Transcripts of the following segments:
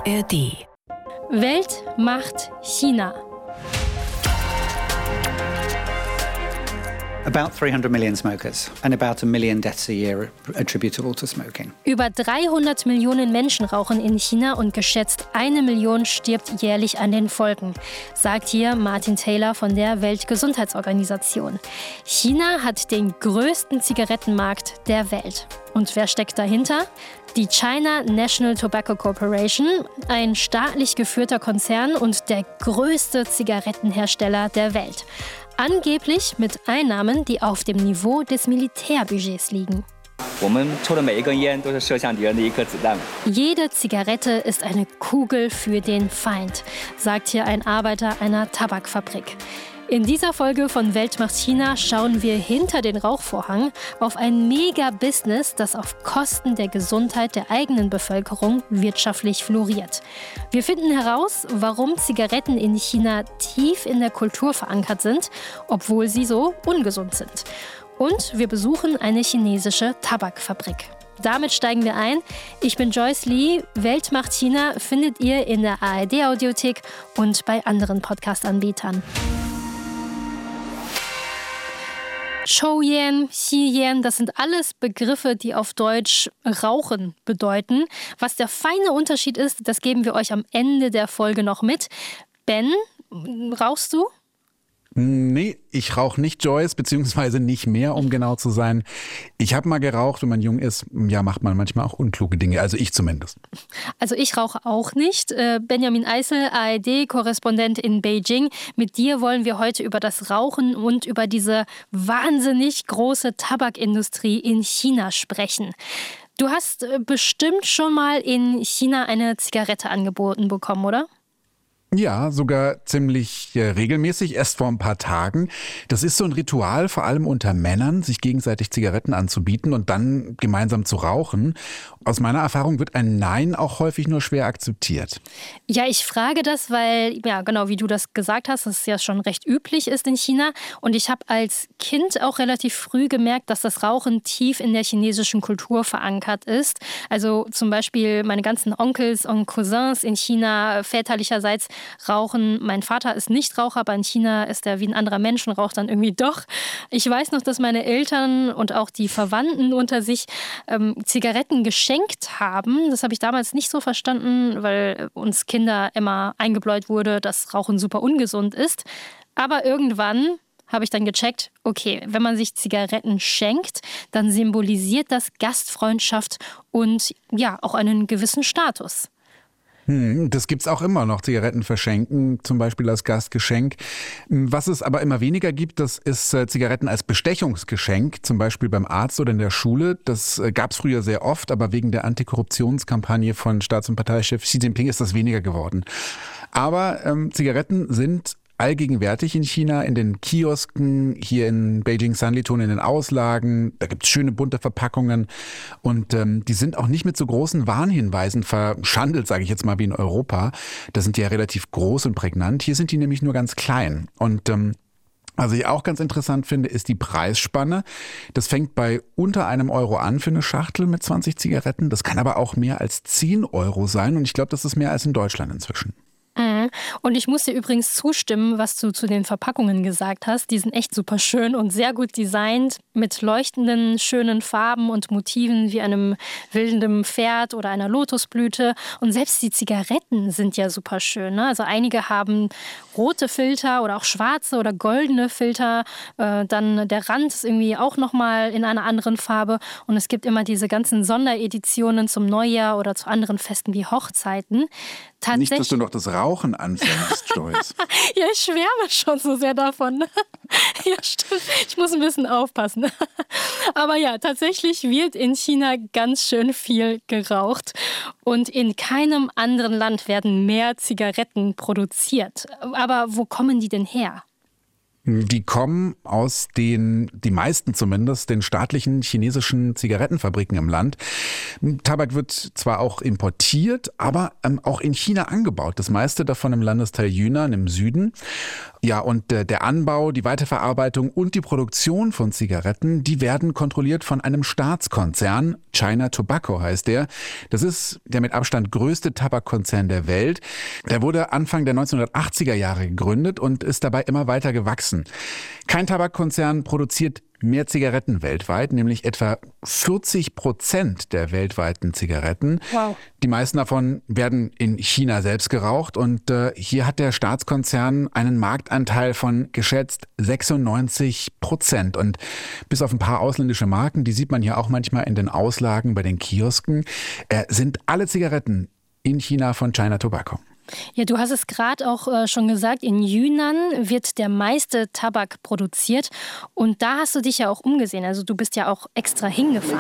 ARD. Welt macht China. About 300 million smokers and about 1 million deaths a year attributable to smoking. Über 300 Millionen Menschen rauchen in China und geschätzt 1 Million stirbt jährlich an den Folgen, sagt hier Martin Taylor von der Weltgesundheitsorganisation. China hat den größten Zigarettenmarkt der Welt. Und wer steckt dahinter? Die China National Tobacco Corporation, ein staatlich geführter Konzern und der größte Zigarettenhersteller der Welt. Angeblich mit Einnahmen, die auf dem Niveau des Militärbudgets liegen. Jede Zigarette ist eine Kugel für den Feind, sagt hier ein Arbeiter einer Tabakfabrik. In dieser Folge von Welt macht China schauen wir hinter den Rauchvorhang auf ein Mega-Business, das auf Kosten der Gesundheit der eigenen Bevölkerung wirtschaftlich floriert. Wir finden heraus, warum Zigaretten in China tief in der Kultur verankert sind, obwohl sie so ungesund sind. Und wir besuchen eine chinesische Tabakfabrik. Damit steigen wir ein. Ich bin Joyce Lee. Welt macht China findet ihr in der ARD-Audiothek und bei anderen Podcast-Anbietern. Chouyan, Xiyan, das sind alles Begriffe, die auf Deutsch Rauchen bedeuten. Was der feine Unterschied ist, das geben wir euch am Ende der Folge noch mit. Ben, rauchst du? Nee, ich rauche nicht, Joyce, beziehungsweise nicht mehr, um genau zu sein. Ich habe mal geraucht, wenn man jung ist, ja, macht man manchmal auch unkluge Dinge, also ich zumindest. Also ich rauche auch nicht. Benjamin Eisel, ARD-Korrespondent in Beijing. Mit dir wollen wir heute über das Rauchen und über diese wahnsinnig große Tabakindustrie in China sprechen. Du hast bestimmt schon mal in China eine Zigarette angeboten bekommen, oder? Ja, sogar ziemlich regelmäßig, erst vor ein paar Tagen. Das ist so ein Ritual, vor allem unter Männern, sich gegenseitig Zigaretten anzubieten und dann gemeinsam zu rauchen. Aus meiner Erfahrung wird ein Nein auch häufig nur schwer akzeptiert. Ja, ich frage das, weil, ja, genau wie du das gesagt hast, das ja schon recht üblich ist in China. Und ich habe als Kind auch relativ früh gemerkt, dass das Rauchen tief in der chinesischen Kultur verankert ist. Also zum Beispiel meine ganzen Onkels und Cousins in China väterlicherseits rauchen. Mein Vater ist nicht Raucher, aber in China ist er wie ein anderer Mensch und raucht dann irgendwie doch. Ich weiß noch, dass meine Eltern und auch die Verwandten unter sich Zigaretten geschenkt haben. Das habe ich damals nicht so verstanden, weil uns Kinder immer eingebläut wurde, dass Rauchen super ungesund ist. Aber irgendwann habe ich dann gecheckt, okay, wenn man sich Zigaretten schenkt, dann symbolisiert das Gastfreundschaft und ja, auch einen gewissen Status. Das gibt's auch immer noch, Zigaretten verschenken, zum Beispiel als Gastgeschenk. Was es aber immer weniger gibt, das ist Zigaretten als Bestechungsgeschenk, zum Beispiel beim Arzt oder in der Schule. Das gab's früher sehr oft, aber wegen der Antikorruptionskampagne von Staats- und Parteichef Xi Jinping ist das weniger geworden. Aber Zigaretten sind allgegenwärtig in China, in den Kiosken, hier in Beijing Sanlitun in den Auslagen. Da gibt's schöne bunte Verpackungen und die sind auch nicht mit so großen Warnhinweisen verschandelt, sage ich jetzt mal, wie in Europa. Da sind die ja relativ groß und prägnant. Hier sind die nämlich nur ganz klein. Und was ich auch ganz interessant finde, ist die Preisspanne. Das fängt bei unter €1 an für eine Schachtel mit 20 Zigaretten. Das kann aber auch mehr als 10 € sein und ich glaube, das ist mehr als in Deutschland inzwischen. Und ich muss dir übrigens zustimmen, was du zu den Verpackungen gesagt hast. Die sind echt super schön und sehr gut designt mit leuchtenden, schönen Farben und Motiven wie einem wilden Pferd oder einer Lotusblüte. Und selbst die Zigaretten sind ja super schön, ne? Also einige haben rote Filter oder auch schwarze oder goldene Filter. Dann der Rand ist irgendwie auch nochmal in einer anderen Farbe. Und es gibt immer diese ganzen Sondereditionen zum Neujahr oder zu anderen Festen wie Hochzeiten. Nicht, dass du noch das Rauchen anfängst, Joyce. Ja, ich schwärme schon so sehr davon. Ja, stimmt. Ich muss ein bisschen aufpassen. Aber ja, tatsächlich wird in China ganz schön viel geraucht. Und in keinem anderen Land werden mehr Zigaretten produziert. Aber wo kommen die denn her? Die kommen aus die meisten zumindest, den staatlichen chinesischen Zigarettenfabriken im Land. Tabak wird zwar auch importiert, aber auch in China angebaut. Das meiste davon im Landesteil Yunnan im Süden. Ja, und der Anbau, die Weiterverarbeitung und die Produktion von Zigaretten, die werden kontrolliert von einem Staatskonzern. China Tobacco heißt der. Das ist der mit Abstand größte Tabakkonzern der Welt. Der wurde Anfang der 1980er Jahre gegründet und ist dabei immer weiter gewachsen. Kein Tabakkonzern produziert mehr Zigaretten weltweit, nämlich etwa 40% der weltweiten Zigaretten. Wow. Die meisten davon werden in China selbst geraucht und hier hat der Staatskonzern einen Marktanteil von geschätzt 96%. Und bis auf ein paar ausländische Marken, die sieht man ja auch manchmal in den Auslagen bei den Kiosken, sind alle Zigaretten in China von China Tobacco. Ja, du hast es gerade auch schon gesagt, in Yunnan wird der meiste Tabak produziert und da hast du dich ja auch umgesehen, also du bist ja auch extra hingefahren.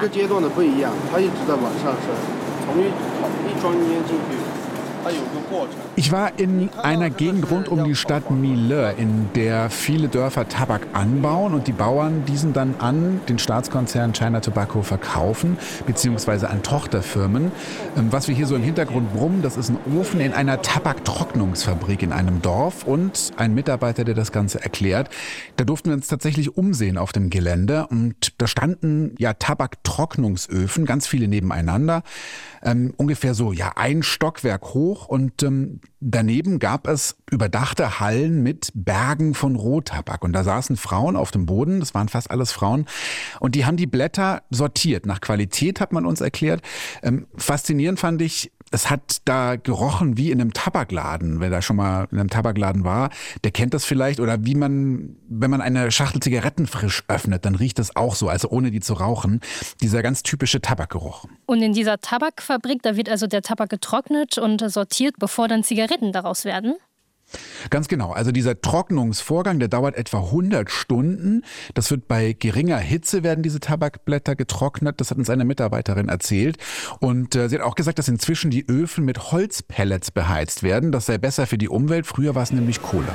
Ich war in einer Gegend rund um die Stadt Mile, in der viele Dörfer Tabak anbauen und die Bauern diesen dann an den Staatskonzern China Tobacco verkaufen, beziehungsweise an Tochterfirmen. Was wir hier so im Hintergrund brummen, das ist ein Ofen in einer Tabaktrocknungsfabrik in einem Dorf und ein Mitarbeiter, der das Ganze erklärt. Da durften wir uns tatsächlich umsehen auf dem Gelände und da standen ja Tabaktrocknungsöfen, ganz viele nebeneinander, ungefähr so ein Stockwerk hoch. Und daneben gab es überdachte Hallen mit Bergen von Rohtabak. Und da saßen Frauen auf dem Boden, das waren fast alles Frauen, und die haben die Blätter sortiert. Nach Qualität hat man uns erklärt. Faszinierend fand ich, es hat da gerochen wie in einem Tabakladen. Wer da schon mal in einem Tabakladen war, der kennt das vielleicht. Oder wie man, wenn man eine Schachtel Zigaretten frisch öffnet, dann riecht das auch so, also ohne die zu rauchen. Dieser ganz typische Tabakgeruch. Und in dieser Tabakfabrik, da wird also der Tabak getrocknet und sortiert, bevor dann Zigaretten daraus werden? Ganz genau. Also dieser Trocknungsvorgang, der dauert etwa 100 Stunden. Das wird bei geringer Hitze werden diese Tabakblätter getrocknet. Das hat uns eine Mitarbeiterin erzählt. Und sie hat auch gesagt, dass inzwischen die Öfen mit Holzpellets beheizt werden. Das sei besser für die Umwelt. Früher war es nämlich Kohle.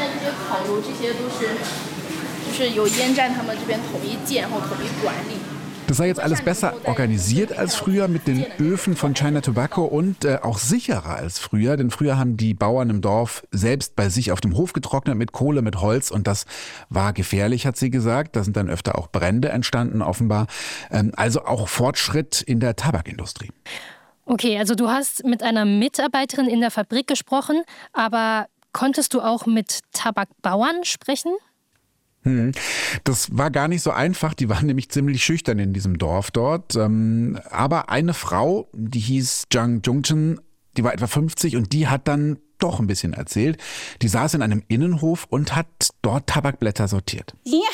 Das sei jetzt alles besser organisiert als früher mit den Öfen von China Tobacco und auch sicherer als früher. Denn früher haben die Bauern im Dorf selbst bei sich auf dem Hof getrocknet mit Kohle, mit Holz. Und das war gefährlich, hat sie gesagt. Da sind dann öfter auch Brände entstanden, offenbar. Also auch Fortschritt in der Tabakindustrie. Okay, also du hast mit einer Mitarbeiterin in der Fabrik gesprochen, aber konntest du auch mit Tabakbauern sprechen? Das war gar nicht so einfach. Die waren nämlich ziemlich schüchtern in diesem Dorf dort. Aber eine Frau, die hieß Zhang Zhongchen, die war etwa 50 und die hat dann doch ein bisschen erzählt. Die saß in einem Innenhof und hat dort Tabakblätter sortiert.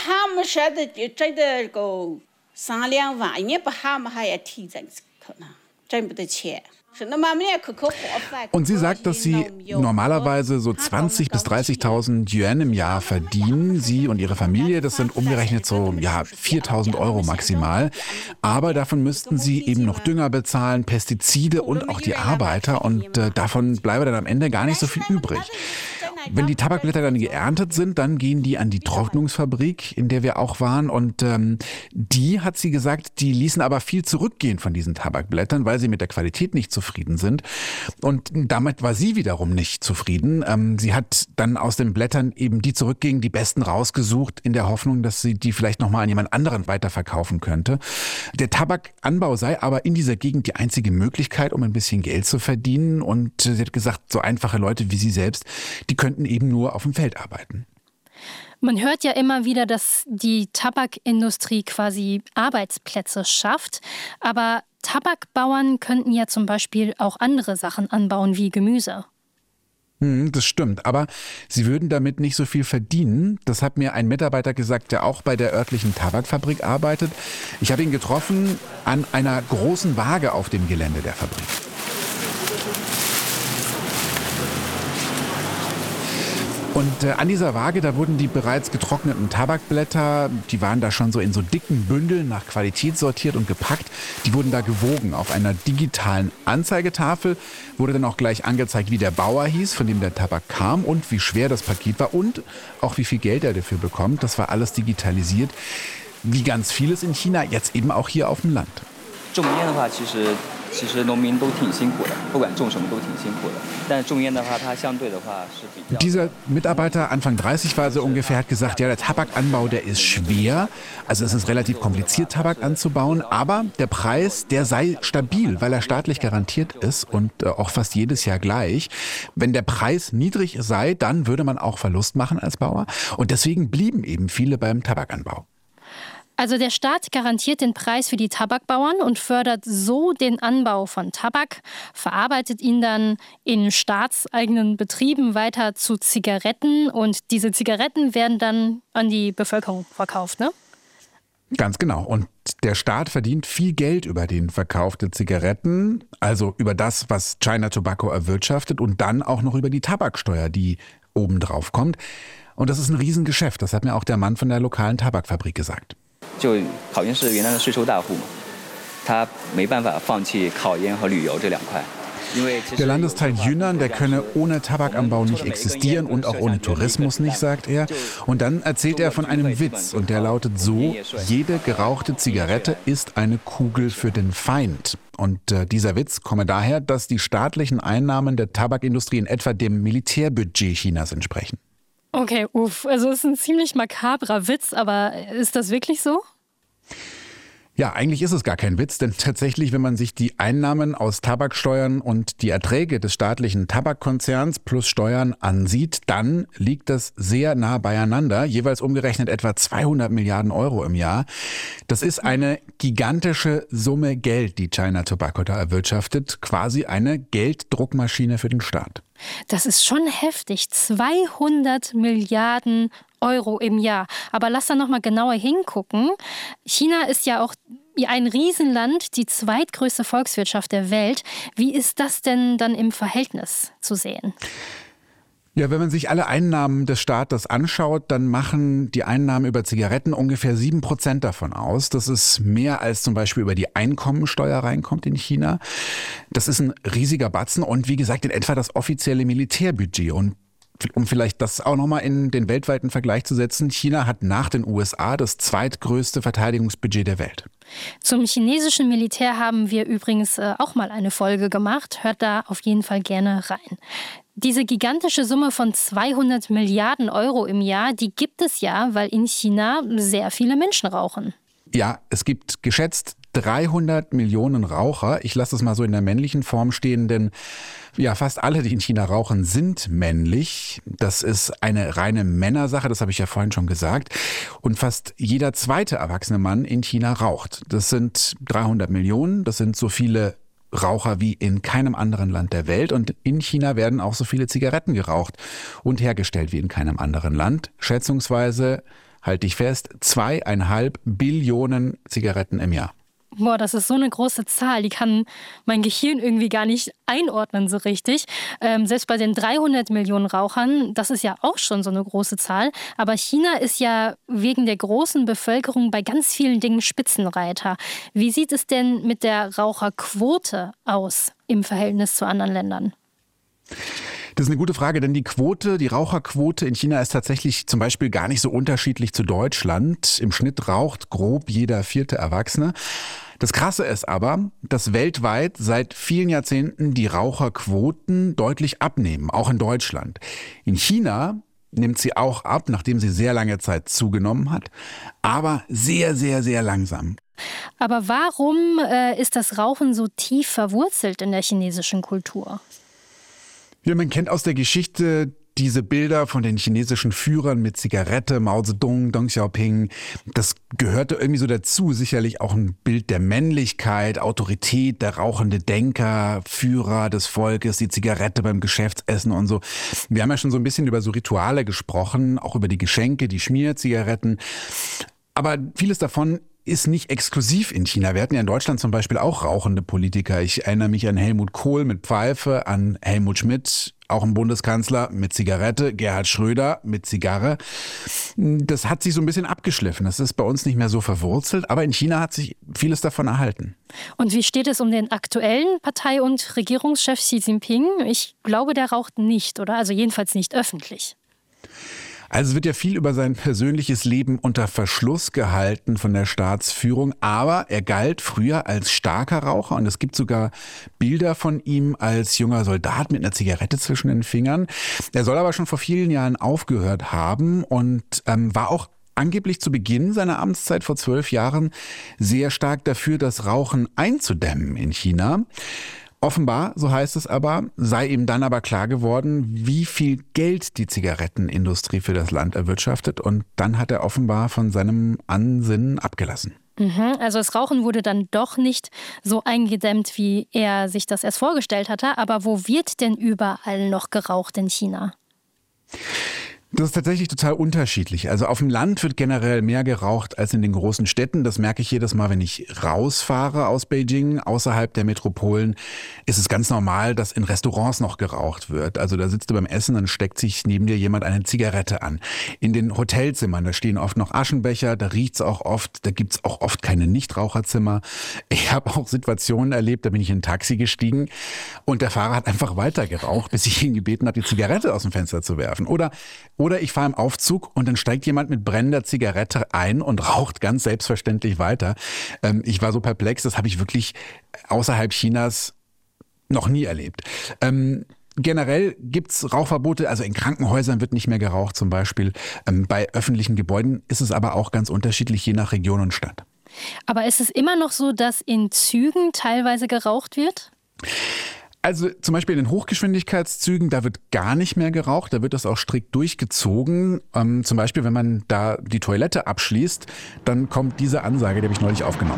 Und sie sagt, dass sie normalerweise so 20.000 bis 30.000 Yuan im Jahr verdienen. Sie und ihre Familie, das sind umgerechnet so 4.000 Euro maximal. Aber davon müssten sie eben noch Dünger bezahlen, Pestizide und auch die Arbeiter. Und davon bleibe dann am Ende gar nicht so viel übrig. Wenn die Tabakblätter dann geerntet sind, dann gehen die an die Trocknungsfabrik, in der wir auch waren. Und die, hat sie gesagt, die ließen aber viel zurückgehen von diesen Tabakblättern, weil sie mit der Qualität nicht zufrieden sind. Und damit war sie wiederum nicht zufrieden. Sie hat dann aus den Blättern eben die zurückgingen, die besten rausgesucht, in der Hoffnung, dass sie die vielleicht nochmal an jemand anderen weiterverkaufen könnte. Der Tabakanbau sei aber in dieser Gegend die einzige Möglichkeit, um ein bisschen Geld zu verdienen. Und sie hat gesagt, so einfache Leute wie sie selbst, die könnten eben nur auf dem Feld arbeiten. Man hört ja immer wieder, dass die Tabakindustrie quasi Arbeitsplätze schafft. Aber Tabakbauern könnten ja zum Beispiel auch andere Sachen anbauen, wie Gemüse. Das stimmt, aber sie würden damit nicht so viel verdienen. Das hat mir ein Mitarbeiter gesagt, der auch bei der örtlichen Tabakfabrik arbeitet. Ich habe ihn getroffen an einer großen Waage auf dem Gelände der Fabrik. Und an dieser Waage, da wurden die bereits getrockneten Tabakblätter, die waren da schon so in so dicken Bündeln nach Qualität sortiert und gepackt. Die wurden da gewogen. Auf einer digitalen Anzeigetafel wurde dann auch gleich angezeigt, wie der Bauer hieß, von dem der Tabak kam und wie schwer das Paket war und auch wie viel Geld er dafür bekommt. Das war alles digitalisiert. Wie ganz vieles in China, jetzt eben auch hier auf dem Land. Dieser Mitarbeiter, Anfang 30 war so ungefähr, hat gesagt, ja, der Tabakanbau, der ist schwer. Also es ist relativ kompliziert, Tabak anzubauen. Aber der Preis, der sei stabil, weil er staatlich garantiert ist und auch fast jedes Jahr gleich. Wenn der Preis niedrig sei, dann würde man auch Verlust machen als Bauer. Und deswegen blieben eben viele beim Tabakanbau. Also der Staat garantiert den Preis für die Tabakbauern und fördert so den Anbau von Tabak, verarbeitet ihn dann in staatseigenen Betrieben weiter zu Zigaretten und diese Zigaretten werden dann an die Bevölkerung verkauft, ne? Ganz genau. Und der Staat verdient viel Geld über den Verkauf der Zigaretten, also über das, was China Tobacco erwirtschaftet und dann auch noch über die Tabaksteuer, die obendrauf kommt. Und das ist ein Riesengeschäft, das hat mir auch der Mann von der lokalen Tabakfabrik gesagt. Der Landesteil Yunnan, der könne ohne Tabakanbau nicht existieren und auch ohne Tourismus nicht, sagt er. Und dann erzählt er von einem Witz und der lautet so: Jede gerauchte Zigarette ist eine Kugel für den Feind. Und dieser Witz komme daher, dass die staatlichen Einnahmen der Tabakindustrie in etwa dem Militärbudget Chinas entsprechen. Okay, also es ist ein ziemlich makabrer Witz, aber ist das wirklich so? Ja, eigentlich ist es gar kein Witz, denn tatsächlich, wenn man sich die Einnahmen aus Tabaksteuern und die Erträge des staatlichen Tabakkonzerns plus Steuern ansieht, dann liegt das sehr nah beieinander, jeweils umgerechnet etwa 200 Milliarden Euro im Jahr. Das ist eine gigantische Summe Geld, die China Tobacco da erwirtschaftet, quasi eine Gelddruckmaschine für den Staat. Das ist schon heftig, 200 Milliarden Euro im Jahr. Aber lass da noch mal genauer hingucken. China ist ja auch ein Riesenland, die zweitgrößte Volkswirtschaft der Welt. Wie ist das denn dann im Verhältnis zu sehen? Ja, wenn man sich alle Einnahmen des Staates anschaut, dann machen die Einnahmen über Zigaretten ungefähr 7% davon aus. Das ist mehr als zum Beispiel über die Einkommensteuer reinkommt in China. Das ist ein riesiger Batzen und wie gesagt in etwa das offizielle Militärbudget. Und um vielleicht das auch nochmal in den weltweiten Vergleich zu setzen, China hat nach den USA das zweitgrößte Verteidigungsbudget der Welt. Zum chinesischen Militär haben wir übrigens auch mal eine Folge gemacht. Hört da auf jeden Fall gerne rein. Diese gigantische Summe von 200 Milliarden Euro im Jahr, die gibt es ja, weil in China sehr viele Menschen rauchen. Ja, es gibt geschätzt 300 Millionen Raucher. Ich lasse es mal so in der männlichen Form stehen, denn ja, fast alle, die in China rauchen, sind männlich. Das ist eine reine Männersache, das habe ich ja vorhin schon gesagt. Und fast jeder zweite erwachsene Mann in China raucht. Das sind 300 Millionen, das sind so viele Raucher wie in keinem anderen Land der Welt. Und in China werden auch so viele Zigaretten geraucht und hergestellt wie in keinem anderen Land. Schätzungsweise, halte ich fest, 2,5 Billionen Zigaretten im Jahr. Boah, das ist so eine große Zahl, die kann mein Gehirn irgendwie gar nicht einordnen so richtig. Selbst bei den 300 Millionen Rauchern, das ist ja auch schon so eine große Zahl. Aber China ist ja wegen der großen Bevölkerung bei ganz vielen Dingen Spitzenreiter. Wie sieht es denn mit der Raucherquote aus im Verhältnis zu anderen Ländern? Das ist eine gute Frage, denn die Raucherquote in China ist tatsächlich zum Beispiel gar nicht so unterschiedlich zu Deutschland. Im Schnitt raucht grob jeder 4. Erwachsene. Das Krasse ist aber, dass weltweit seit vielen Jahrzehnten die Raucherquoten deutlich abnehmen, auch in Deutschland. In China nimmt sie auch ab, nachdem sie sehr lange Zeit zugenommen hat, aber sehr, sehr, sehr langsam. Aber warum ist das Rauchen so tief verwurzelt in der chinesischen Kultur? Ja, man kennt aus der Geschichte diese Bilder von den chinesischen Führern mit Zigarette, Mao Zedong, Deng Xiaoping. Das gehörte irgendwie so dazu. Sicherlich auch ein Bild der Männlichkeit, Autorität, der rauchende Denker, Führer des Volkes, die Zigarette beim Geschäftsessen und so. Wir haben ja schon so ein bisschen über so Rituale gesprochen, auch über die Geschenke, die Schmierzigaretten. Aber vieles davon ist nicht exklusiv in China. Wir hatten ja in Deutschland zum Beispiel auch rauchende Politiker. Ich erinnere mich an Helmut Kohl mit Pfeife, an Helmut Schmidt, auch ein Bundeskanzler mit Zigarette, Gerhard Schröder mit Zigarre. Das hat sich so ein bisschen abgeschliffen. Das ist bei uns nicht mehr so verwurzelt, aber in China hat sich vieles davon erhalten. Und wie steht es um den aktuellen Partei- und Regierungschef Xi Jinping? Ich glaube, der raucht nicht, oder? Also jedenfalls nicht öffentlich. Also es wird ja viel über sein persönliches Leben unter Verschluss gehalten von der Staatsführung, aber er galt früher als starker Raucher und es gibt sogar Bilder von ihm als junger Soldat mit einer Zigarette zwischen den Fingern. Er soll aber schon vor vielen Jahren aufgehört haben und war auch angeblich zu Beginn seiner Amtszeit vor 12 Jahren sehr stark dafür, das Rauchen einzudämmen in China. Offenbar, so heißt es aber, sei ihm dann aber klar geworden, wie viel Geld die Zigarettenindustrie für das Land erwirtschaftet. Und dann hat er offenbar von seinem Ansinnen abgelassen. Also das Rauchen wurde dann doch nicht so eingedämmt, wie er sich das erst vorgestellt hatte. Aber wo wird denn überall noch geraucht in China? Das ist tatsächlich total unterschiedlich. Also auf dem Land wird generell mehr geraucht als in den großen Städten. Das merke ich jedes Mal, wenn ich rausfahre aus Beijing. Außerhalb der Metropolen ist es ganz normal, dass in Restaurants noch geraucht wird. Also da sitzt du beim Essen, dann steckt sich neben dir jemand eine Zigarette an. In den Hotelzimmern, da stehen oft noch Aschenbecher, da riecht's auch oft, da gibt's auch oft keine Nichtraucherzimmer. Ich habe auch Situationen erlebt, da bin ich in ein Taxi gestiegen und der Fahrer hat einfach weiter geraucht, bis ich ihn gebeten habe, die Zigarette aus dem Fenster zu werfen. Oder ich fahre im Aufzug und dann steigt jemand mit brennender Zigarette ein und raucht ganz selbstverständlich weiter. Ich war so perplex, das habe ich wirklich außerhalb Chinas noch nie erlebt. Generell gibt's Rauchverbote, also in Krankenhäusern wird nicht mehr geraucht zum Beispiel. Bei öffentlichen Gebäuden ist es aber auch ganz unterschiedlich, je nach Region und Stadt. Aber ist es immer noch so, dass in Zügen teilweise geraucht wird? Also zum Beispiel in den Hochgeschwindigkeitszügen, da wird gar nicht mehr geraucht, da wird das auch strikt durchgezogen. Zum Beispiel, wenn man da die Toilette abschließt, dann kommt diese Ansage, die habe ich neulich aufgenommen.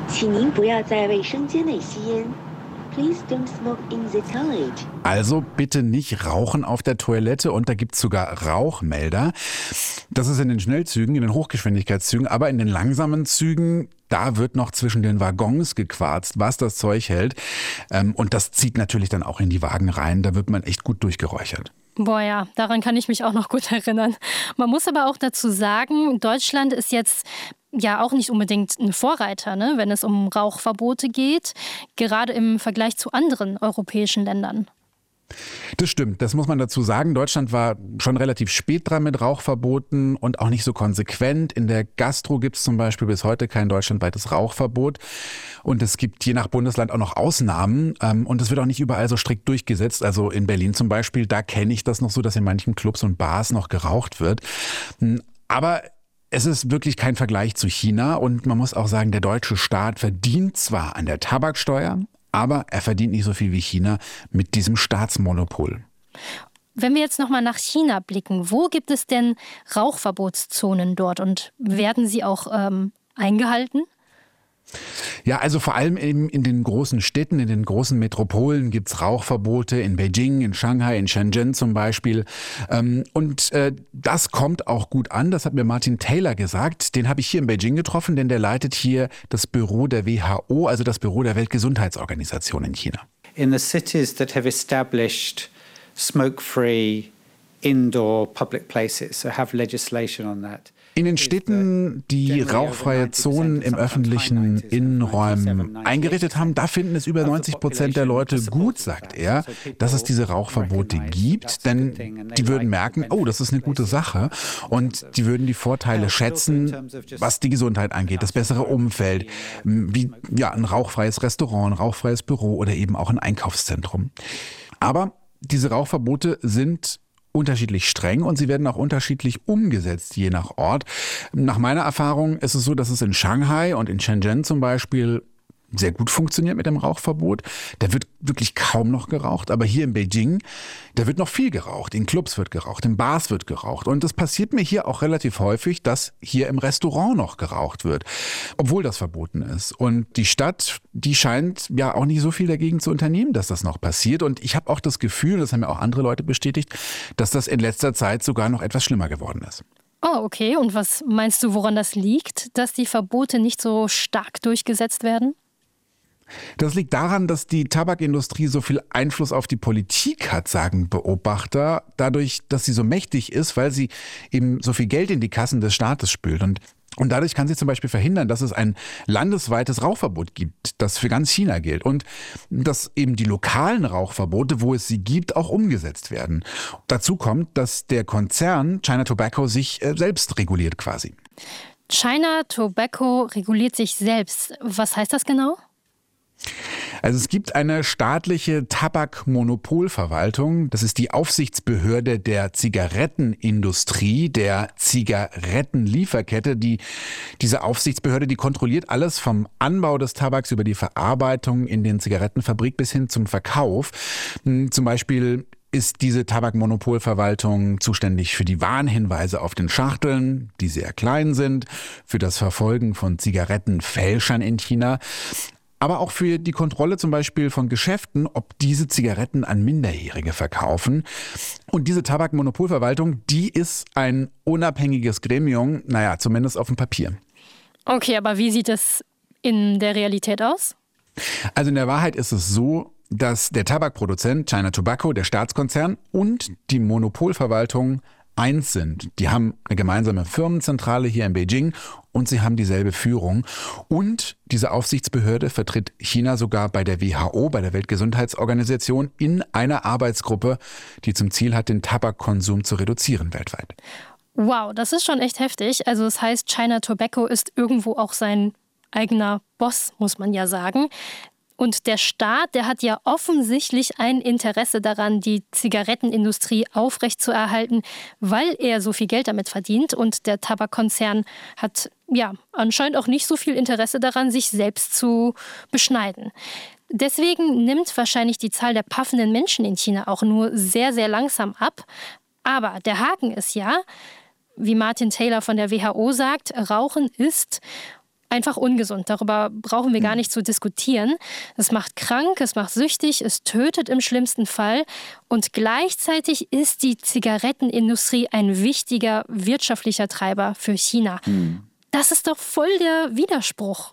Please don't smoke in the toilet. Also bitte nicht rauchen auf der Toilette und da gibt es sogar Rauchmelder. Das ist in den Schnellzügen, in den Hochgeschwindigkeitszügen, aber in den langsamen Zügen, da wird noch zwischen den Waggons gequarzt, was das Zeug hält. Und das zieht natürlich dann auch in die Wagen rein, da wird man echt gut durchgeräuchert. Boah ja, daran kann ich mich auch noch gut erinnern. Man muss aber auch dazu sagen, Deutschland ist jetzt ja auch nicht unbedingt ein Vorreiter, ne, wenn es um Rauchverbote geht, gerade im Vergleich zu anderen europäischen Ländern. Das stimmt, das muss man dazu sagen. Deutschland war schon relativ spät dran mit Rauchverboten und auch nicht so konsequent. In der Gastro gibt es zum Beispiel bis heute kein deutschlandweites Rauchverbot. Und es gibt je nach Bundesland auch noch Ausnahmen. Und es wird auch nicht überall so strikt durchgesetzt. Also in Berlin zum Beispiel, da kenne ich das noch so, dass in manchen Clubs und Bars noch geraucht wird. Aber es ist wirklich kein Vergleich zu China. Und man muss auch sagen, der deutsche Staat verdient zwar an der Tabaksteuer, aber er verdient nicht so viel wie China mit diesem Staatsmonopol. Wenn wir jetzt nochmal nach China blicken, wo gibt es denn Rauchverbotszonen dort und werden sie auch eingehalten? Ja, also vor allem in den großen Städten, in den großen Metropolen gibt's Rauchverbote, in Beijing, in Shanghai, in Shenzhen zum Beispiel. Und das kommt auch gut an, das hat mir Martin Taylor gesagt. Den habe ich hier in Beijing getroffen, denn der leitet hier das Büro der WHO, also das Büro der Weltgesundheitsorganisation in China. In the cities that have established smoke-free indoor public places, so have legislation on that. In den Städten, die rauchfreie Zonen im öffentlichen Innenräumen eingerichtet haben, da finden es über 90% der Leute gut, sagt er, dass es diese Rauchverbote gibt, denn die würden merken, oh, das ist eine gute Sache und die würden die Vorteile schätzen, was die Gesundheit angeht, das bessere Umfeld, wie ja, ein rauchfreies Restaurant, ein rauchfreies Büro oder eben auch ein Einkaufszentrum. Aber diese Rauchverbote sind unterschiedlich streng und sie werden auch unterschiedlich umgesetzt, je nach Ort. Nach meiner Erfahrung ist es so, dass es in Shanghai und in Shenzhen zum Beispiel sehr gut funktioniert mit dem Rauchverbot. Da wird wirklich kaum noch geraucht. Aber hier in Beijing, da wird noch viel geraucht. In Clubs wird geraucht, in Bars wird geraucht. Und das passiert mir hier auch relativ häufig, dass hier im Restaurant noch geraucht wird, obwohl das verboten ist. Und die Stadt, die scheint ja auch nicht so viel dagegen zu unternehmen, dass das noch passiert. Und ich habe auch das Gefühl, das haben ja auch andere Leute bestätigt, dass das in letzter Zeit sogar noch etwas schlimmer geworden ist. Oh, okay. Und was meinst du, woran das liegt, dass die Verbote nicht so stark durchgesetzt werden? Das liegt daran, dass die Tabakindustrie so viel Einfluss auf die Politik hat, sagen Beobachter, dadurch, dass sie so mächtig ist, weil sie eben so viel Geld in die Kassen des Staates spült. Und Und dadurch kann sie zum Beispiel verhindern, dass es ein landesweites Rauchverbot gibt, das für ganz China gilt. Und dass eben die lokalen Rauchverbote, wo es sie gibt, auch umgesetzt werden. Dazu kommt, dass der Konzern China Tobacco sich selbst reguliert quasi. China Tobacco reguliert sich selbst. Was heißt das genau? Also es gibt eine staatliche Tabakmonopolverwaltung. Das ist die Aufsichtsbehörde der Zigarettenindustrie, der Zigarettenlieferkette. Diese Aufsichtsbehörde, die kontrolliert alles vom Anbau des Tabaks über die Verarbeitung in den Zigarettenfabrik bis hin zum Verkauf. Zum Beispiel ist diese Tabakmonopolverwaltung zuständig für die Warnhinweise auf den Schachteln, die sehr klein sind, für das Verfolgen von Zigarettenfälschern in China, aber auch für die Kontrolle zum Beispiel von Geschäften, ob diese Zigaretten an Minderjährige verkaufen. Und diese Tabakmonopolverwaltung, die ist ein unabhängiges Gremium, naja, zumindest auf dem Papier. Okay, aber wie sieht es in der Realität aus? Also in der Wahrheit ist es so, dass der Tabakproduzent China Tobacco, der Staatskonzern, und die Monopolverwaltung eins sind. Die haben eine gemeinsame Firmenzentrale hier in Beijing und sie haben dieselbe Führung. Und diese Aufsichtsbehörde vertritt China sogar bei der WHO, bei der Weltgesundheitsorganisation, in einer Arbeitsgruppe, die zum Ziel hat, den Tabakkonsum zu reduzieren weltweit. Wow, das ist schon echt heftig. Also das heißt, China Tobacco ist irgendwo auch sein eigener Boss, muss man ja sagen. Und der Staat, der hat ja offensichtlich ein Interesse daran, die Zigarettenindustrie aufrechtzuerhalten, weil er so viel Geld damit verdient. Und der Tabakkonzern hat ja anscheinend auch nicht so viel Interesse daran, sich selbst zu beschneiden. Deswegen nimmt wahrscheinlich die Zahl der paffenden Menschen in China auch nur sehr, sehr langsam ab. Aber der Haken ist ja, wie Martin Taylor von der WHO sagt, Rauchen ist einfach ungesund. Darüber brauchen wir gar nicht zu diskutieren. Es macht krank, es macht süchtig, es tötet im schlimmsten Fall. Und gleichzeitig ist die Zigarettenindustrie ein wichtiger wirtschaftlicher Treiber für China. Das ist doch voll der Widerspruch.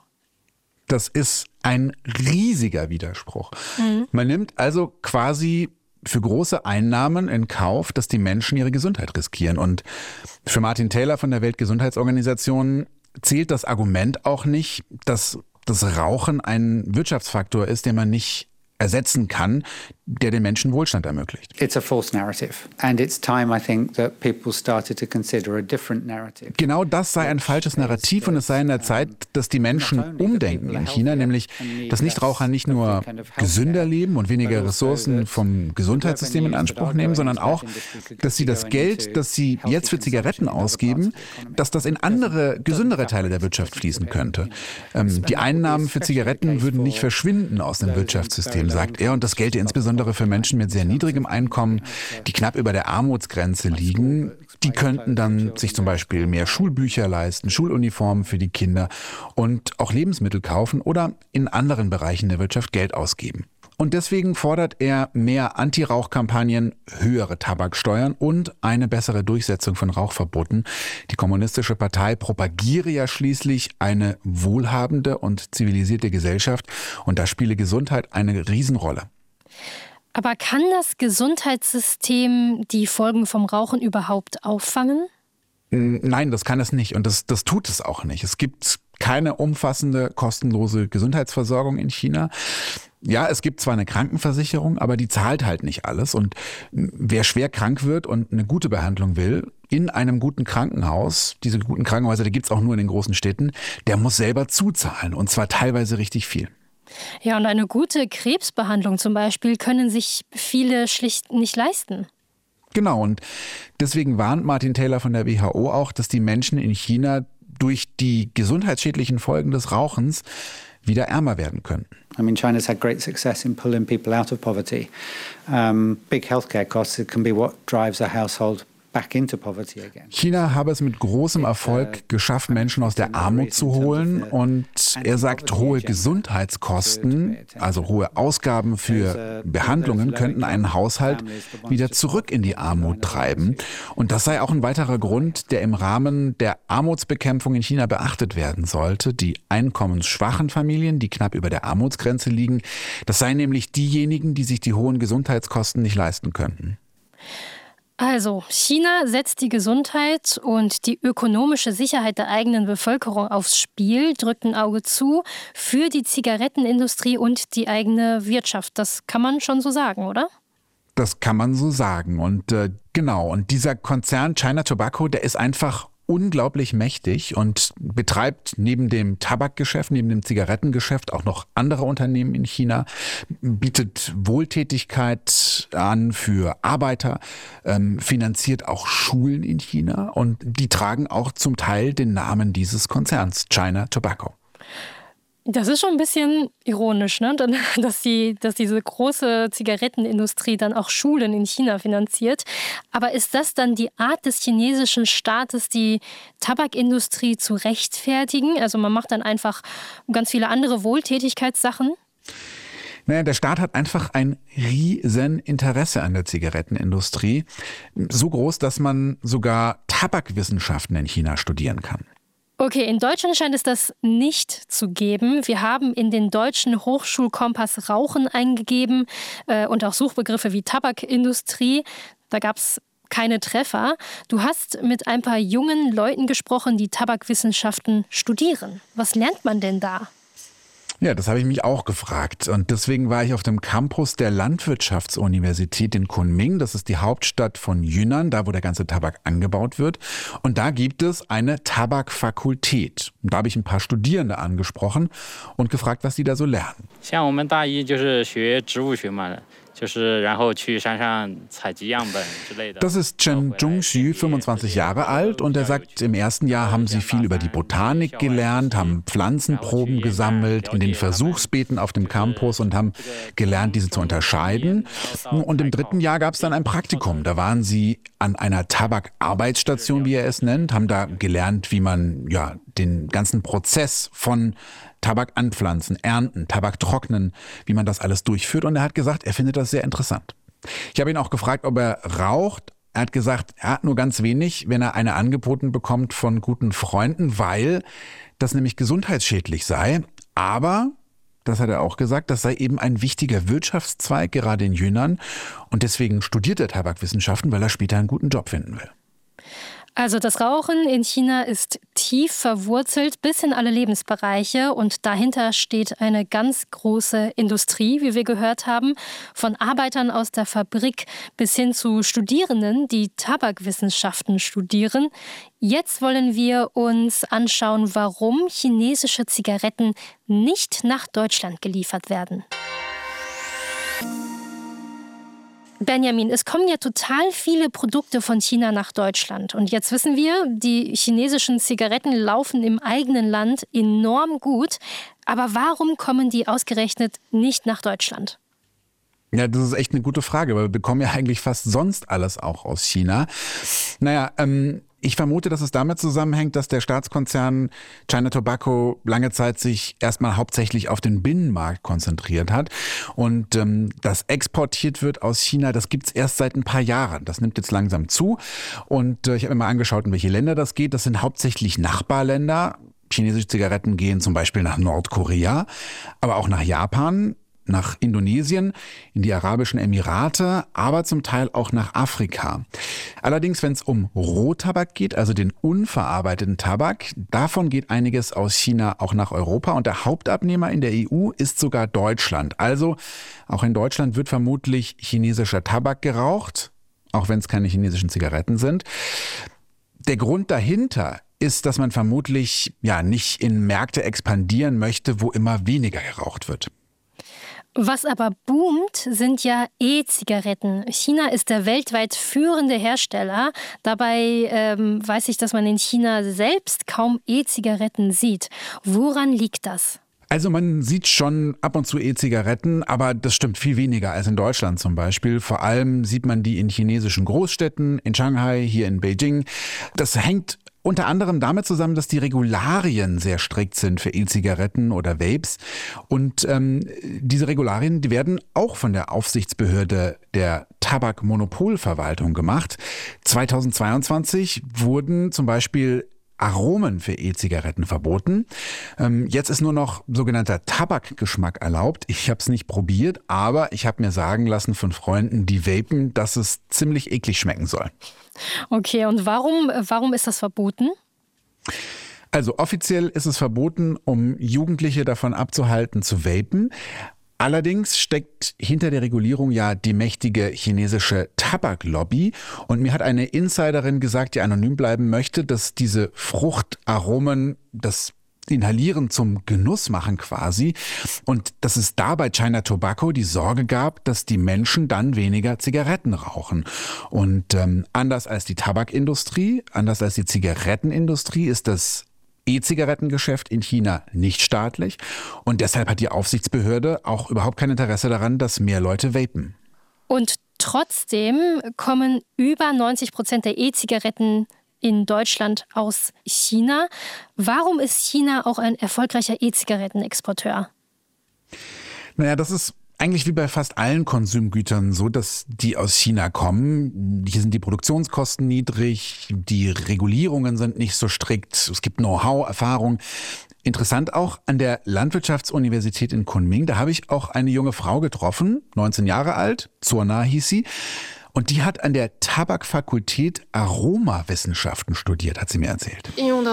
Das ist ein riesiger Widerspruch. Man nimmt also quasi für große Einnahmen in Kauf, dass die Menschen ihre Gesundheit riskieren. Und für Martin Taylor von der Weltgesundheitsorganisation zählt das Argument auch nicht, dass das Rauchen ein Wirtschaftsfaktor ist, den man nicht ersetzen kann, der den Menschen Wohlstand ermöglicht. It's a false narrative. And it's time, I think, that people started to consider a different narrative. Genau das sei ein falsches Narrativ und es sei in der Zeit, dass die Menschen umdenken in China, nämlich, dass Nichtraucher nicht nur gesünder leben und weniger Ressourcen vom Gesundheitssystem in Anspruch nehmen, sondern auch, dass sie das Geld, das sie jetzt für Zigaretten ausgeben, dass das in andere, gesündere Teile der Wirtschaft fließen könnte. Die Einnahmen für Zigaretten würden nicht verschwinden aus dem Wirtschaftssystem, sagt er, und das gelte insbesondere für Menschen mit sehr niedrigem Einkommen, die knapp über der Armutsgrenze liegen. Die könnten dann sich zum Beispiel mehr Schulbücher leisten, Schuluniformen für die Kinder und auch Lebensmittel kaufen oder in anderen Bereichen der Wirtschaft Geld ausgeben. Und deswegen fordert er mehr Anti-Rauch-Kampagnen, höhere Tabaksteuern und eine bessere Durchsetzung von Rauchverboten. Die Kommunistische Partei propagiere ja schließlich eine wohlhabende und zivilisierte Gesellschaft und da spiele Gesundheit eine Riesenrolle. Aber kann das Gesundheitssystem die Folgen vom Rauchen überhaupt auffangen? Nein, das kann es nicht und das tut es auch nicht. Es gibt keine umfassende, kostenlose Gesundheitsversorgung in China. Ja, es gibt zwar eine Krankenversicherung, aber die zahlt halt nicht alles. Und wer schwer krank wird und eine gute Behandlung will, in einem guten Krankenhaus, diese guten Krankenhäuser, die gibt es auch nur in den großen Städten, der muss selber zuzahlen und zwar teilweise richtig viel. Ja, und eine gute Krebsbehandlung zum Beispiel können sich viele schlicht nicht leisten. Genau, und deswegen warnt Martin Taylor von der WHO auch, dass die Menschen in China durch die gesundheitsschädlichen Folgen des Rauchens wieder ärmer werden könnten. I mean, China's had great success in pulling people out of poverty. Big healthcare costs can be what drives a household back into poverty again. China habe es mit großem Erfolg geschafft, Menschen aus der Armut zu holen. Und er sagt, hohe Gesundheitskosten, also hohe Ausgaben für Behandlungen, könnten einen Haushalt wieder zurück in die Armut treiben. Und das sei auch ein weiterer Grund, der im Rahmen der Armutsbekämpfung in China beachtet werden sollte. Die einkommensschwachen Familien, die knapp über der Armutsgrenze liegen, das seien nämlich diejenigen, die sich die hohen Gesundheitskosten nicht leisten könnten. Also, China setzt die Gesundheit und die ökonomische Sicherheit der eigenen Bevölkerung aufs Spiel, drückt ein Auge zu für die Zigarettenindustrie und die eigene Wirtschaft. Das kann man schon so sagen, oder? Das kann man so sagen. Und genau, und dieser Konzern China Tobacco, der ist einfach unglaublich mächtig und betreibt neben dem Tabakgeschäft, neben dem Zigarettengeschäft auch noch andere Unternehmen in China, bietet Wohltätigkeit an für Arbeiter, finanziert auch Schulen in China und die tragen auch zum Teil den Namen dieses Konzerns, China Tobacco. Das ist schon ein bisschen ironisch, ne? Dass diese große Zigarettenindustrie dann auch Schulen in China finanziert. Aber ist das dann die Art des chinesischen Staates, die Tabakindustrie zu rechtfertigen? Also man macht dann einfach ganz viele andere Wohltätigkeitssachen? Naja, der Staat hat einfach ein riesen Interesse an der Zigarettenindustrie. So groß, dass man sogar Tabakwissenschaften in China studieren kann. Okay, in Deutschland scheint es das nicht zu geben. Wir haben in den deutschen Hochschulkompass Rauchen eingegeben und auch Suchbegriffe wie Tabakindustrie. Da gab es keine Treffer. Du hast mit ein paar jungen Leuten gesprochen, die Tabakwissenschaften studieren. Was lernt man denn da? Ja, das habe ich mich auch gefragt. Und deswegen war ich auf dem Campus der Landwirtschaftsuniversität in Kunming. Das ist die Hauptstadt von Yunnan, da wo der ganze Tabak angebaut wird. Und da gibt es eine Tabakfakultät. Und da habe ich ein paar Studierende angesprochen und gefragt, was sie da so lernen. Das ist Chen Zhongxu, 25 Jahre alt, und er sagt, im ersten Jahr haben sie viel über die Botanik gelernt, haben Pflanzenproben gesammelt in den Versuchsbeeten auf dem Campus und haben gelernt, diese zu unterscheiden. Und im dritten Jahr gab es dann ein Praktikum. Da waren sie an einer Tabakarbeitsstation, wie er es nennt, haben da gelernt, wie man den ganzen Prozess von Tabak anpflanzen, ernten, Tabak trocknen, wie man das alles durchführt. Und er hat gesagt, er findet das sehr interessant. Ich habe ihn auch gefragt, ob er raucht. Er hat gesagt, nur ganz wenig, wenn er eine angeboten bekommt von guten Freunden, weil das nämlich gesundheitsschädlich sei. Aber, das hat er auch gesagt, das sei eben ein wichtiger Wirtschaftszweig, gerade in Yunnan. Und deswegen studiert er Tabakwissenschaften, weil er später einen guten Job finden will. Also das Rauchen in China ist tief verwurzelt bis in alle Lebensbereiche und dahinter steht eine ganz große Industrie, wie wir gehört haben, von Arbeitern aus der Fabrik bis hin zu Studierenden, die Tabakwissenschaften studieren. Jetzt wollen wir uns anschauen, warum chinesische Zigaretten nicht nach Deutschland geliefert werden. Benjamin, es kommen ja total viele Produkte von China nach Deutschland. Und jetzt wissen wir, die chinesischen Zigaretten laufen im eigenen Land enorm gut. Aber warum kommen die ausgerechnet nicht nach Deutschland? Ja, das ist echt eine gute Frage, weil wir bekommen ja eigentlich fast sonst alles auch aus China. Ich vermute, dass es damit zusammenhängt, dass der Staatskonzern China Tobacco lange Zeit sich erstmal hauptsächlich auf den Binnenmarkt konzentriert hat. Und das exportiert wird aus China, das gibt's erst seit ein paar Jahren. Das nimmt jetzt langsam zu. Und ich habe mir mal angeschaut, in welche Länder das geht. Das sind hauptsächlich Nachbarländer. Chinesische Zigaretten gehen zum Beispiel nach Nordkorea, aber auch nach Japan, nach Indonesien, in die Arabischen Emirate, aber zum Teil auch nach Afrika. Allerdings, wenn es um Rohtabak geht, also den unverarbeiteten Tabak, davon geht einiges aus China auch nach Europa und der Hauptabnehmer in der EU ist sogar Deutschland. Also auch in Deutschland wird vermutlich chinesischer Tabak geraucht, auch wenn es keine chinesischen Zigaretten sind. Der Grund dahinter ist, dass man vermutlich nicht in Märkte expandieren möchte, wo immer weniger geraucht wird. Was aber boomt, sind ja E-Zigaretten. China ist der weltweit führende Hersteller. Dabei weiß ich, dass man in China selbst kaum E-Zigaretten sieht. Woran liegt das? Also man sieht schon ab und zu E-Zigaretten, aber das stimmt viel weniger als in Deutschland zum Beispiel. Vor allem sieht man die in chinesischen Großstädten, in Shanghai, hier in Beijing. Das hängt unter anderem damit zusammen, dass die Regularien sehr strikt sind für E-Zigaretten oder Vapes. Und diese Regularien, die werden auch von der Aufsichtsbehörde der Tabakmonopolverwaltung gemacht. 2022 wurden zum Beispiel Aromen für E-Zigaretten verboten. Jetzt ist nur noch sogenannter Tabakgeschmack erlaubt. Ich habe es nicht probiert, aber ich habe mir sagen lassen von Freunden, die vapen, dass es ziemlich eklig schmecken soll. Okay, und warum ist das verboten? Also offiziell ist es verboten, um Jugendliche davon abzuhalten zu vapen. Allerdings steckt hinter der Regulierung ja die mächtige chinesische Tabaklobby. Und mir hat eine Insiderin gesagt, die anonym bleiben möchte, dass diese Fruchtaromen das Inhalieren zum Genuss machen quasi. Und dass es da bei China Tobacco die Sorge gab, dass die Menschen dann weniger Zigaretten rauchen. Und anders als die Tabakindustrie, anders als die Zigarettenindustrie ist das E-Zigarettengeschäft in China nicht staatlich und deshalb hat die Aufsichtsbehörde auch überhaupt kein Interesse daran, dass mehr Leute vapen. Und trotzdem kommen über 90% der E-Zigaretten in Deutschland aus China. Warum ist China auch ein erfolgreicher E-Zigarettenexporteur? Naja, das ist eigentlich wie bei fast allen Konsumgütern so, dass die aus China kommen. Hier sind die Produktionskosten niedrig, die Regulierungen sind nicht so strikt, es gibt Know-how, Erfahrung. Interessant auch an der Landwirtschaftsuniversität in Kunming, da habe ich auch eine junge Frau getroffen, 19 Jahre alt, Zurna hieß sie. Und die hat an der Tabakfakultät Aromawissenschaften studiert, hat sie mir erzählt.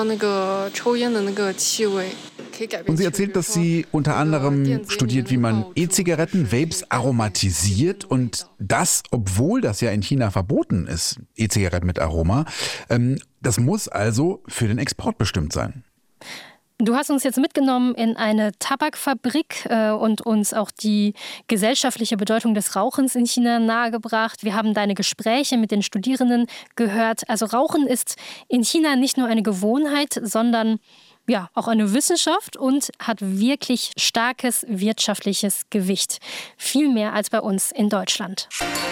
Und sie erzählt, dass sie unter anderem studiert, wie man E-Zigaretten, Vapes aromatisiert und das, obwohl das ja in China verboten ist, E-Zigaretten mit Aroma. Das muss also für den Export bestimmt sein. Du hast uns jetzt mitgenommen in eine Tabakfabrik und uns auch die gesellschaftliche Bedeutung des Rauchens in China nahegebracht. Wir haben deine Gespräche mit den Studierenden gehört. Also Rauchen ist in China nicht nur eine Gewohnheit, sondern ja, auch eine Wissenschaft und hat wirklich starkes wirtschaftliches Gewicht. Viel mehr als bei uns in Deutschland.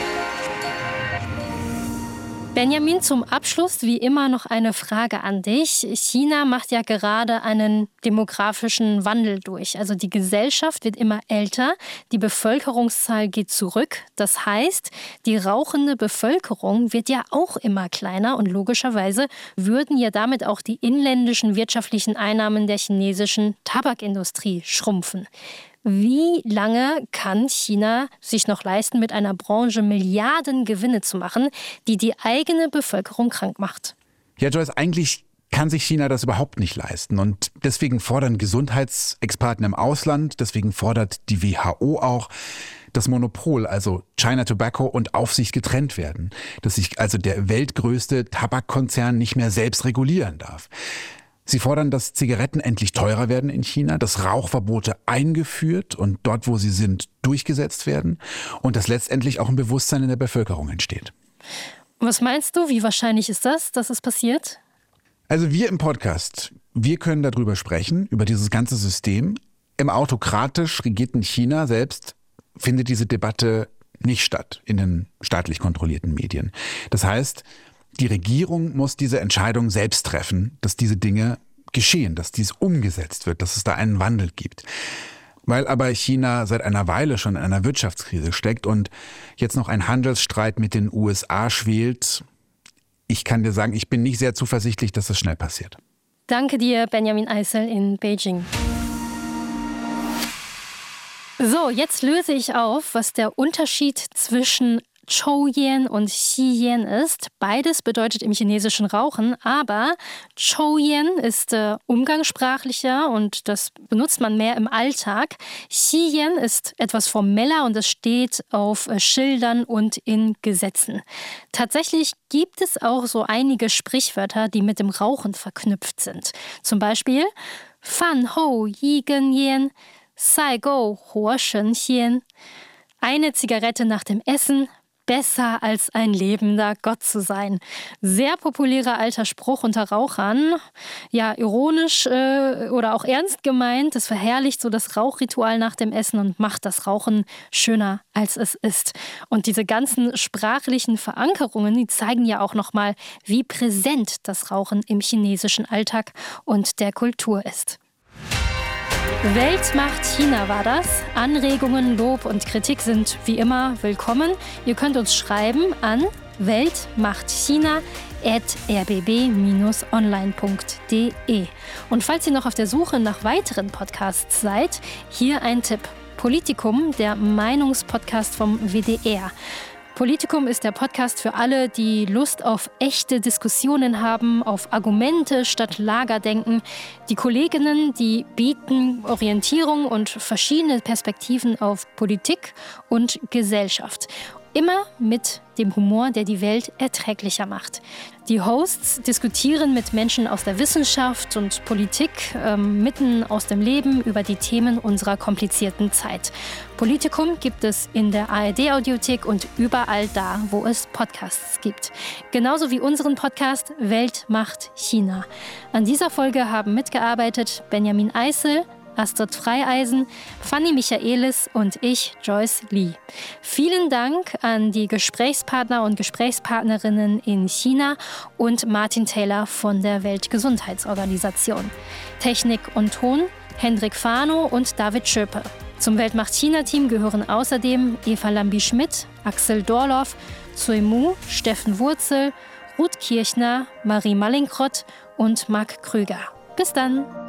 Benjamin, zum Abschluss wie immer noch eine Frage an dich. China macht ja gerade einen demografischen Wandel durch. Also die Gesellschaft wird immer älter, die Bevölkerungszahl geht zurück. Das heißt, die rauchende Bevölkerung wird ja auch immer kleiner und logischerweise würden ja damit auch die inländischen wirtschaftlichen Einnahmen der chinesischen Tabakindustrie schrumpfen. Wie lange kann China sich noch leisten, mit einer Branche Milliarden Gewinne zu machen, die die eigene Bevölkerung krank macht? Ja, Joyce, eigentlich kann sich China das überhaupt nicht leisten. Und deswegen fordern Gesundheitsexperten im Ausland, deswegen fordert die WHO auch, dass Monopol, also China Tobacco und Aufsicht getrennt werden. Dass sich also der weltgrößte Tabakkonzern nicht mehr selbst regulieren darf. Sie fordern, dass Zigaretten endlich teurer werden in China, dass Rauchverbote eingeführt und dort, wo sie sind, durchgesetzt werden und dass letztendlich auch ein Bewusstsein in der Bevölkerung entsteht. Was meinst du, wie wahrscheinlich ist das, dass es passiert? Also wir im Podcast, wir können darüber sprechen, über dieses ganze System. Im autokratisch regierten China selbst findet diese Debatte nicht statt in den staatlich kontrollierten Medien. Das heißt, die Regierung muss diese Entscheidung selbst treffen, dass diese Dinge geschehen, dass dies umgesetzt wird, dass es da einen Wandel gibt. Weil aber China seit einer Weile schon in einer Wirtschaftskrise steckt und jetzt noch ein Handelsstreit mit den USA schwelt, ich kann dir sagen, ich bin nicht sehr zuversichtlich, dass das schnell passiert. Danke dir, Benjamin Eisel in Beijing. So, jetzt löse ich auf, was der Unterschied zwischen Chouyan und Xiyan ist. Beides bedeutet im Chinesischen Rauchen, aber Chouyan ist umgangssprachlicher und das benutzt man mehr im Alltag. Xiyan ist etwas formeller und es steht auf Schildern und in Gesetzen. Tatsächlich gibt es auch so einige Sprichwörter, die mit dem Rauchen verknüpft sind. Zum Beispiel Fan Hou Yi Gen Yan, Sai Gou Huo Shen Xian. Eine Zigarette nach dem Essen, besser als ein lebender Gott zu sein. Sehr populärer alter Spruch unter Rauchern. Ja, ironisch oder auch ernst gemeint. Es verherrlicht so das Rauchritual nach dem Essen und macht das Rauchen schöner, als es ist. Und diese ganzen sprachlichen Verankerungen, die zeigen ja auch nochmal, wie präsent das Rauchen im chinesischen Alltag und der Kultur ist. Weltmacht China war das. Anregungen, Lob und Kritik sind wie immer willkommen. Ihr könnt uns schreiben an welt-macht-china@rbb-online.de. Und falls ihr noch auf der Suche nach weiteren Podcasts seid, hier ein Tipp. Politikum, der Meinungspodcast vom WDR. Politikum ist der Podcast für alle, die Lust auf echte Diskussionen haben, auf Argumente statt Lagerdenken. Die Kolleginnen, die bieten Orientierung und verschiedene Perspektiven auf Politik und Gesellschaft. Immer mit dem Humor, der die Welt erträglicher macht. Die Hosts diskutieren mit Menschen aus der Wissenschaft und Politik, mitten aus dem Leben über die Themen unserer komplizierten Zeit. Politikum gibt es in der ARD-Audiothek und überall da, wo es Podcasts gibt. Genauso wie unseren Podcast Welt macht China. An dieser Folge haben mitgearbeitet Benjamin Eisel, Astrid Freieisen, Fanny Michaelis und ich, Joyce Lee. Vielen Dank an die Gesprächspartner und Gesprächspartnerinnen in China und Martin Taylor von der Weltgesundheitsorganisation. Technik und Ton Hendrik Fano und David Schöpe. Zum Weltmacht-China-Team gehören außerdem Eva Lambi-Schmidt, Axel Dorloff, Zui Mu, Steffen Wurzel, Ruth Kirchner, Marie Mallinckrodt und Marc Krüger. Bis dann!